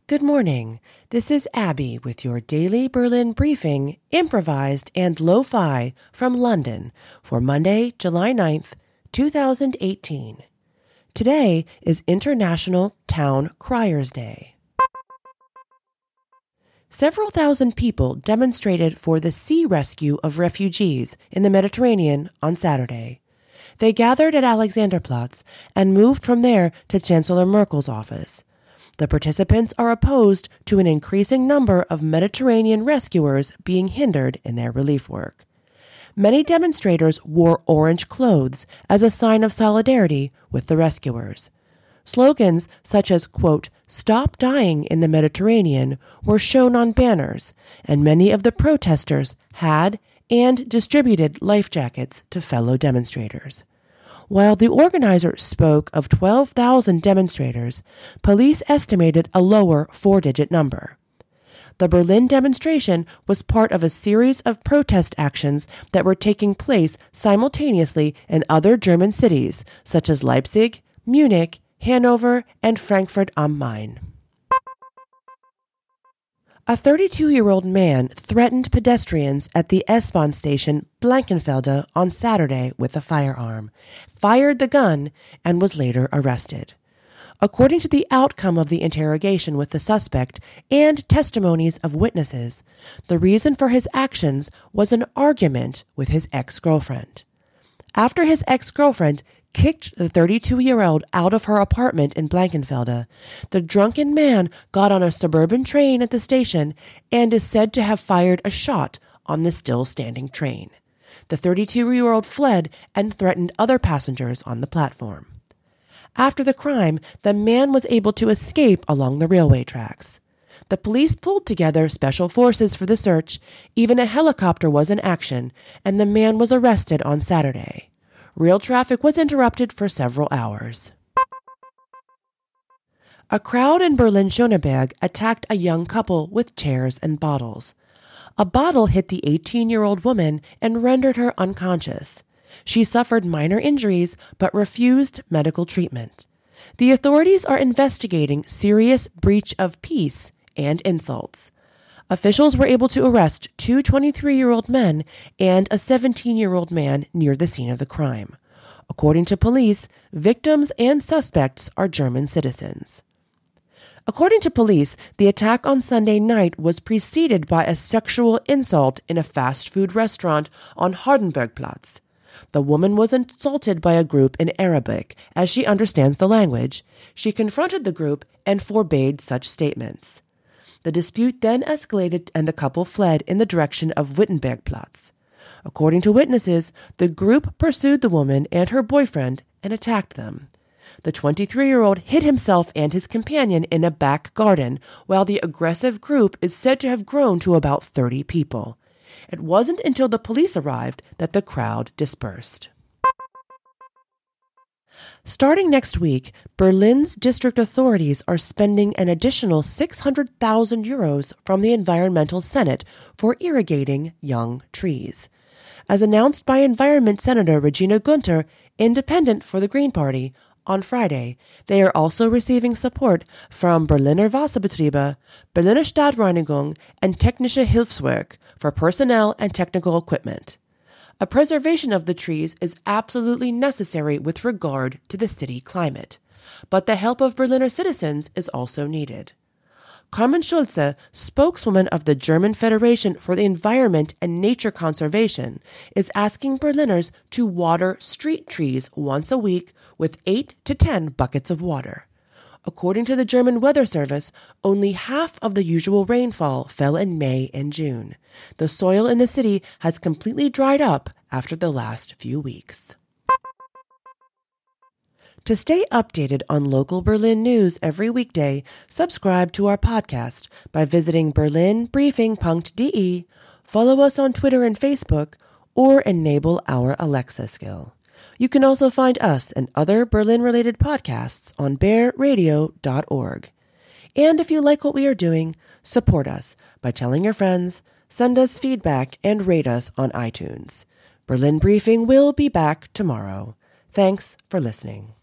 Good morning. This is Abby with your daily Berlin briefing, improvised and lo-fi from London for Monday, July 9th, 2018. Today is International Town Criers Day. Several thousand people demonstrated for the sea rescue of refugees in the Mediterranean on Saturday. They gathered at Alexanderplatz and moved from there to Chancellor Merkel's office. The participants are opposed to an increasing number of Mediterranean rescuers being hindered in their relief work. Many demonstrators wore orange clothes as a sign of solidarity with the rescuers. Slogans such as, quote, "Stop dying in the Mediterranean" were shown on banners, and many of the protesters had and distributed life jackets to fellow demonstrators. While the organizer spoke of 12,000 demonstrators, police estimated a lower four-digit number. The Berlin demonstration was part of a series of protest actions that were taking place simultaneously in other German cities, such as Leipzig, Munich, Hanover, and Frankfurt am Main. A 32-year-old man threatened pedestrians at the S-Bahn station Blankenfelde on Saturday with a firearm, fired the gun, and was later arrested. According to the outcome of the interrogation with the suspect and testimonies of witnesses, the reason for his actions was an argument with his ex-girlfriend. After his ex-girlfriend kicked the 32-year-old out of her apartment in Blankenfelde, the drunken man got on a suburban train at the station and is said to have fired a shot on the still-standing train. The 32-year-old fled and threatened other passengers on the platform. After the crime, the man was able to escape along the railway tracks. The police pulled together special forces for the search, even a helicopter was in action, and the man was arrested on Saturday. Rail traffic was interrupted for several hours. A crowd in Berlin-Schöneberg attacked a young couple with chairs and bottles. A bottle hit the 18-year-old woman and rendered her unconscious. She suffered minor injuries but refused medical treatment. The authorities are investigating serious breach of peace and insults. Officials were able to arrest two 23-year-old men and a 17-year-old man near the scene of the crime. According to police, victims and suspects are German citizens. According to police, the attack on Sunday night was preceded by a sexual insult in a fast food restaurant on Hardenbergplatz. The woman was insulted by a group in Arabic, as she understands the language. She confronted the group and forbade such statements. The dispute then escalated and the couple fled in the direction of Wittenbergplatz. According to witnesses, the group pursued the woman and her boyfriend and attacked them. The 23-year-old hid himself and his companion in a back garden, while the aggressive group is said to have grown to about 30 people. It wasn't until the police arrived that the crowd dispersed. Starting next week, Berlin's district authorities are spending an additional 600,000 euros from the Environmental Senate for irrigating young trees. As announced by Environment Senator Regina Günther, independent for the Green Party, on Friday, they are also receiving support from Berliner Wasserbetriebe, Berliner Stadtreinigung, and Technische Hilfswerk for personnel and technical equipment. A preservation of the trees is absolutely necessary with regard to the city climate, but the help of Berliner citizens is also needed. Carmen Schulze, spokeswoman of the German Federation for the Environment and Nature Conservation, is asking Berliners to water street trees once a week with 8 to 10 buckets of water. According to the German Weather Service, only half of the usual rainfall fell in May and June. The soil in the city has completely dried up after the last few weeks. To stay updated on local Berlin news every weekday, subscribe to our podcast by visiting berlinbriefing.de, follow us on Twitter and Facebook, or enable our Alexa skill. You can also find us and other Berlin-related podcasts on bearradio.org. And if you like what we are doing, support us by telling your friends, send us feedback, and rate us on iTunes. Berlin Briefing will be back tomorrow. Thanks for listening.